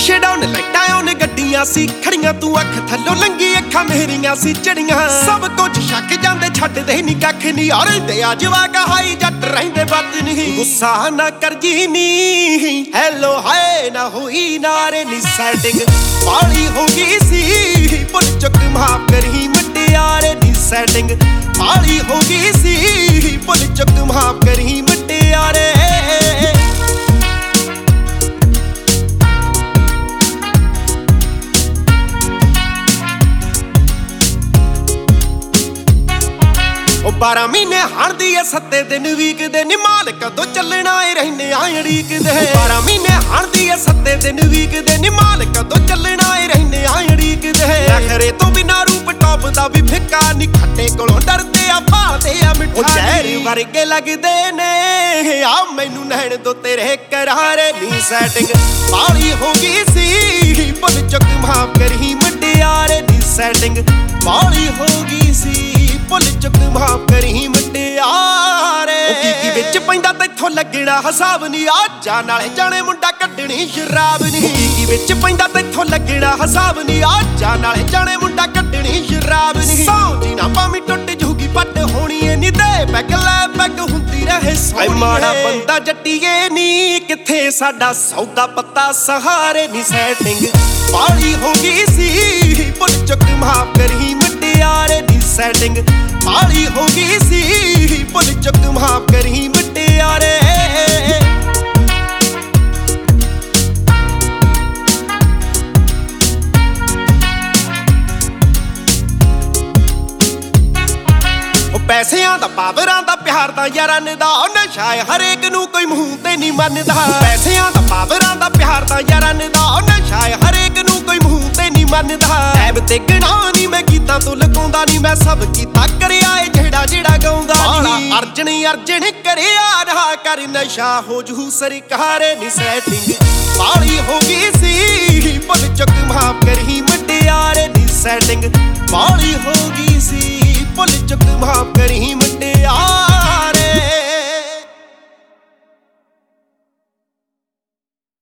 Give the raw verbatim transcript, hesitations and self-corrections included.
शीशे down लाइटां on गड्डियां सी खड़ियां तू अख थल्लों लंगी अखां मेरियां सी चढ़ियां सब कुछ छक जांदे छड्डदे नी कख नी और ते अजवा कहाई जट रहिंदे बद नहीं गुस्सा ना कर जी नी हेलो हाय ना होई नारे नी सेटिंग पाली हो गई सी भुल चुक माफ करही मुटियारे नी सेटिंग पाली हो गई सी भुल चुक माफ करही मुटियारे बारह महीने हणदी है सत्ते दिन वीक दे नी माल कदों चलना है रहने आयड़ीक दे बारह महीने हणदी है सत्ते दिन वीक दे नी माल कदों चलना है रहने आयड़ीक दे आखरे तो बिना रूप टॉप दा भी फिक्का नी खट्टे कोलों डरदे आ पाते आ मिठा जहर वर्गे लगदे ने आ मैनू नैण दो तेरे करारे नी सेटिंग पाली हो गई सी भुल चुक माफ करही मुटियारे नी सेटिंग पाली हो गई सी भुल चुक माफ करही मुटियारे की विच पैंदा तैथों लगना हिसाब नी आजा नाले जाने मुंडा कड्डणी शराब नी की विच पैंदा तैथों लगना हिसाब नी आजा नाले जाने मुंडा कड्डणी शराब नी सौ जी ना पामी टुट जूगी पट होनी ए नी दे पैग लै पैग हुंदी रहे सोनी माड़ा बंदा जट्टीए नी किथे साडा सौदा पत्ता सहारे नी सेटिंग पाली हो गई सी भुल चुक माफ करही मुटियारे नी सेटिंग पाली हो गई सी भुल चुक माफ करही मुटियारे पैसिਆਂ ਦਾ ਪਾਵਰਾਂ ਦਾ ਪਿਆਰ ਦਾ ਯਾਰਾਂ ਦਾ ਨਸ਼ਾ ਹਰੇਕ ਨੂੰ ਕੋਈ ਮੂੰਹ ਤੇ ਨਹੀਂ ਮੰਨਦਾ ਪੈਸਿਆਂ ਦਾ ਪਾਵਰਾਂ ਦਾ ਪਿਆਰ ਦਾ ਯਾਰਾਂ ਦਾ ਨਸ਼ਾ ਹਰੇਕ ਨੂੰ ਕੋਈ ਮੂੰਹ ਤੇ ਨਹੀਂ ਮੰਨਦਾ ਐਬ ਤੇ ਗਣਾ ਨਹੀਂ ਮੈਂ ਗੀਤਾਂ ਤੋਂ ਲਗਾਉਂਦਾ ਨਹੀਂ ਮੈਂ ਸਭ ਕੀਤਾ ਕਰਿਆ ਏ ਜਿਹੜਾ ਜਿਹੜਾ ਗਾਉਂਦਾ ਨਹੀਂ ਅਰਜਣ ਅਰਜਣ ਕਰਿਆ ਰਹਾ ਕਰ ਨਸ਼ਾ ਹੋ ਜੂ ਸਰਕਾਰੇ ਨੀ ਸੈਟਿੰਗ ਪਾਲੀ ਹੋ ਗਈ ਸੀ ਭੁਲ ਚੁੱਕ ਮਾਫ ਕਰही ਮੁਟਿਆਰੇ ਨੀ ਸੈਟਿੰਗ ਪਾਲੀ ਹੋ ਗਈ ਸੀ ਭੁਲ ਚੁੱਕ ਮਾਫ ਕਰही ਮੁਟਿਆਰੇ